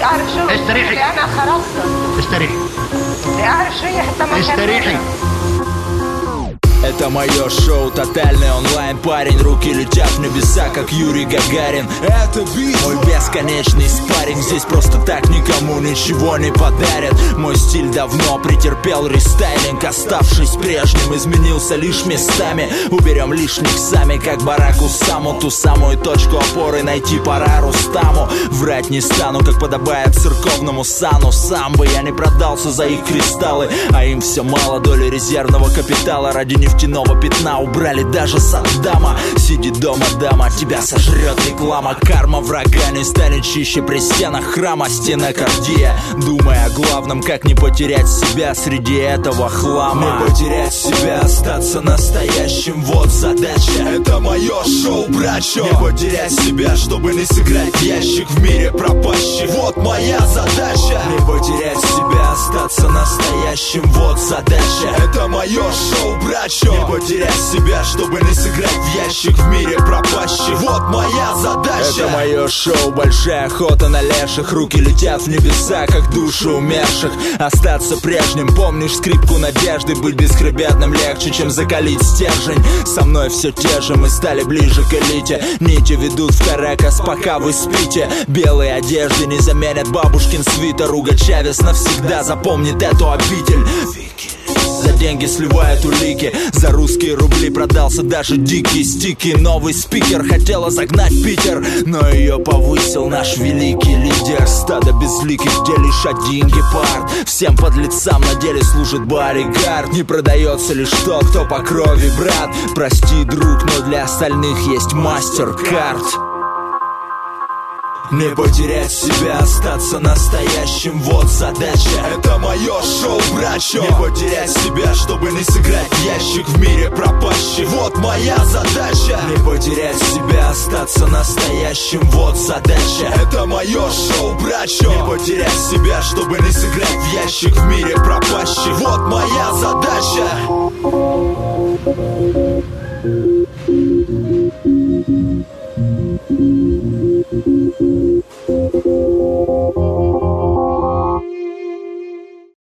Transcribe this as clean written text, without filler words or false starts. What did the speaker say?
بدي اعرف شو استريحي. انا خلاص استريحي. بدي اعرف شيء حتى ما استريحي. Это мое шоу, тотальный онлайн. Парень, руки летят в небеса, как Юрий Гагарин. Это бит, мой бесконечный спарринг. Здесь просто так никому ничего не подарят. Мой стиль давно претерпел рестайлинг, оставшись прежним, изменился лишь местами. Уберем лишних сами, как Барак Усаму. Ту самую точку опоры найти пора Рустаму. Врать не стану, как подобает церковному сану. Сам бы я не продался за их кристаллы, а им все мало доли резервного капитала. Ради нефтяного пятна убрали даже Саддама. Сиди дома, дама, тебя сожрет реклама. Карма врага не станет чище при стенах храма. Стенокардия, думая о главном, как не потерять себя среди этого хлама. Не потерять себя, остаться настоящим, вот задача. Это мое шоу, братчо. Не потерять себя, чтобы не сыграть в ящик в мире пропащий. Вот моя задача. Не потерять себя, остаться настоящим, вот задача. Это мое шоу, братчо. Не потерять себя, чтобы не сыграть в ящик в мире пропащий. Вот моя задача. Это мое шоу, большая охота на леших. Руки летят в небеса, как души умерших. Остаться прежним, помнишь скрипку надежды? Быть бесхребетным легче, чем закалить стержень. Со мной все те же, мы стали ближе к элите. Нити ведут в Каракас, пока вы спите. Белые одежды не заменят бабушкин свитер. Уго Чавес навсегда запомнит эту обитель. За деньги сливают улики, за русские рубли продался даже дикий стики. Новый спикер хотела загнать Питер, но ее повысил наш великий лидер. Стадо безликих, где лишь один гепард. Всем подлецам на деле служит бодигард. Не продается лишь тот, кто по крови брат. Прости, друг, но для остальных есть мастер-карт. Не потерять себя, остаться настоящим, вот задача. Это мое шоу, братчо. Не потерять себя, чтобы не сыграть в ящик в мире пропащий. Вот моя задача. Не потерять себя, остаться настоящим, вот задача. Это мое шоу, братчо. Не потерять себя, чтобы не сыграть в ящик в мире пропащий. Вот моя задача.